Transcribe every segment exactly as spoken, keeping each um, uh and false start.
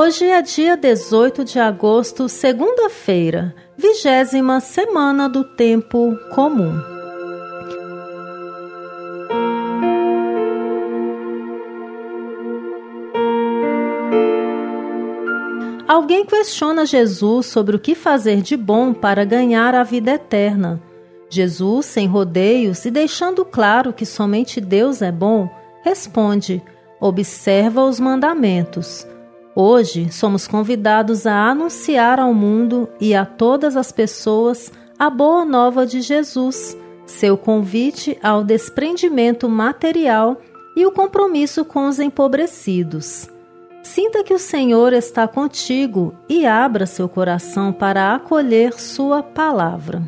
Hoje é dia dezoito de agosto, segunda-feira, vigésima semana do tempo comum. Alguém questiona Jesus sobre o que fazer de bom para ganhar a vida eterna. Jesus, sem rodeios e deixando claro que somente Deus é bom, responde: observa os mandamentos. Hoje, somos convidados a anunciar ao mundo e a todas as pessoas a boa nova de Jesus, seu convite ao desprendimento material e o compromisso com os empobrecidos. Sinta que o Senhor está contigo e abra seu coração para acolher sua palavra.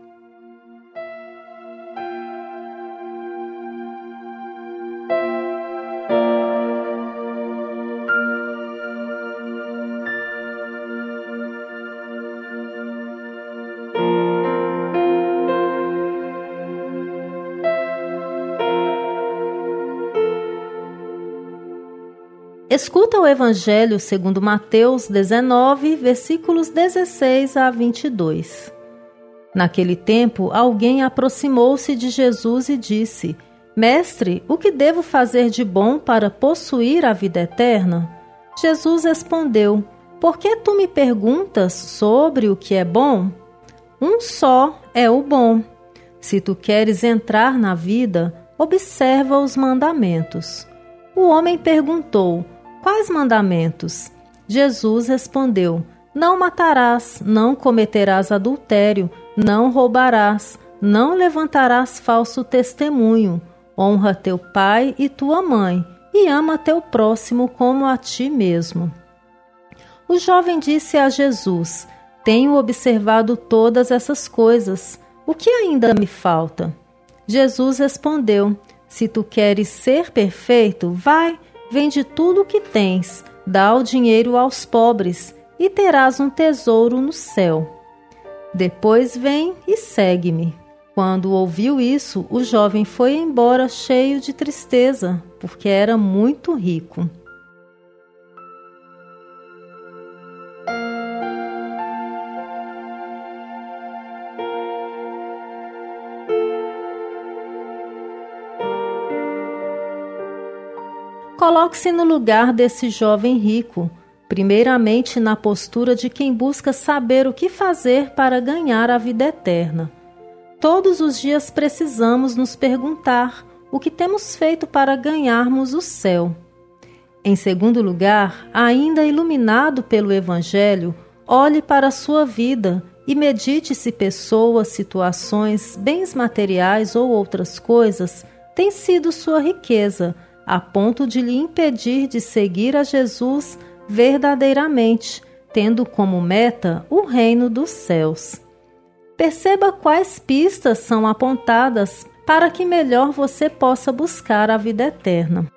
Escuta o Evangelho segundo Mateus dezenove, versículos dezesseis a vinte e dois. Naquele tempo, alguém aproximou-se de Jesus e disse: Mestre, o que devo fazer de bom para possuir a vida eterna? Jesus respondeu: Por que tu me perguntas sobre o que é bom? Um só é o bom. Se tu queres entrar na vida, observa os mandamentos. O homem perguntou: Quais mandamentos? Jesus respondeu: Não matarás, não cometerás adultério, não roubarás, não levantarás falso testemunho, honra teu pai e tua mãe, e ama teu próximo como a ti mesmo. O jovem disse a Jesus: Tenho observado todas essas coisas, o que ainda me falta? Jesus respondeu: Se tu queres ser perfeito, vai, vende tudo o que tens, dá o dinheiro aos pobres, e terás um tesouro no céu. Depois vem e segue-me. Quando ouviu isso, o jovem foi embora cheio de tristeza, porque era muito rico. Coloque-se no lugar desse jovem rico, primeiramente na postura de quem busca saber o que fazer para ganhar a vida eterna. Todos os dias precisamos nos perguntar o que temos feito para ganharmos o céu. Em segundo lugar, ainda iluminado pelo Evangelho, olhe para a sua vida e medite se pessoas, situações, bens materiais ou outras coisas têm sido sua riqueza, a ponto de lhe impedir de seguir a Jesus verdadeiramente, tendo como meta o reino dos céus. Perceba quais pistas são apontadas para que melhor você possa buscar a vida eterna.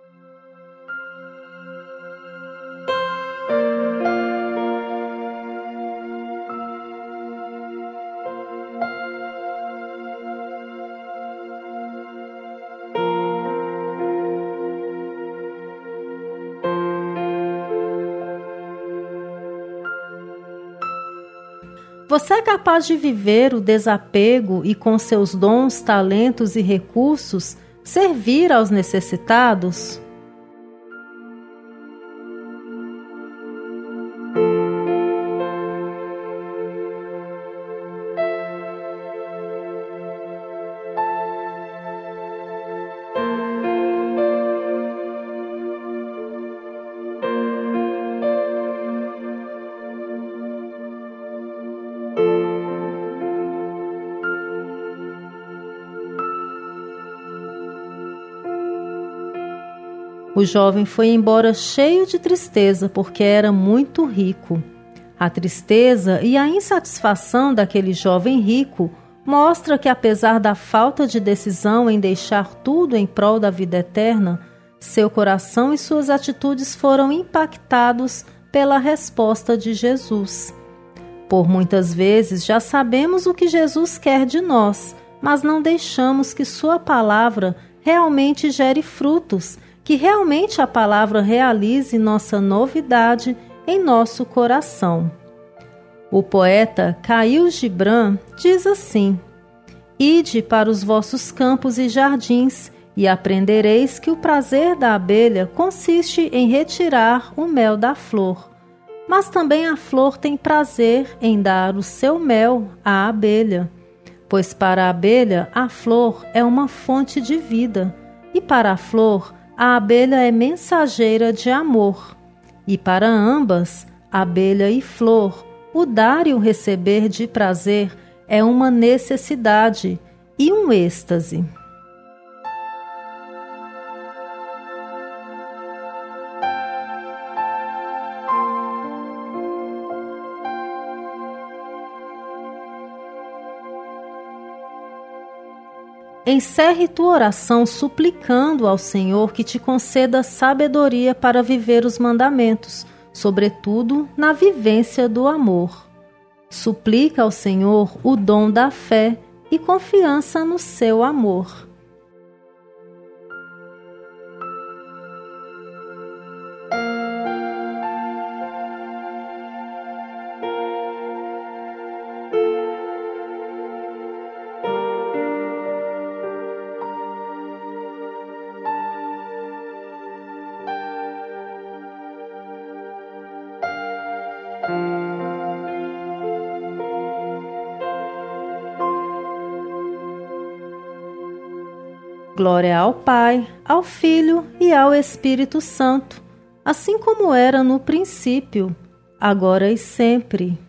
Você é capaz de viver o desapego e, com seus dons, talentos e recursos, servir aos necessitados? O jovem foi embora cheio de tristeza porque era muito rico. A tristeza e a insatisfação daquele jovem rico mostra que, apesar da falta de decisão em deixar tudo em prol da vida eterna, seu coração e suas atitudes foram impactados pela resposta de Jesus. Por muitas vezes já sabemos o que Jesus quer de nós, mas não deixamos que sua palavra realmente gere frutos, que realmente a palavra realize nossa novidade em nosso coração. O poeta Khalil Gibran diz assim: Ide para os vossos campos e jardins, e aprendereis que o prazer da abelha consiste em retirar o mel da flor. Mas também a flor tem prazer em dar o seu mel à abelha, pois para a abelha a flor é uma fonte de vida, e para a flor a abelha é mensageira de amor. E para ambas, abelha e flor, o dar e o receber de prazer é uma necessidade e um êxtase. Encerre tua oração suplicando ao Senhor que te conceda sabedoria para viver os mandamentos, sobretudo na vivência do amor. Suplica ao Senhor o dom da fé e confiança no seu amor. Glória ao Pai, ao Filho e ao Espírito Santo, assim como era no princípio, agora e sempre.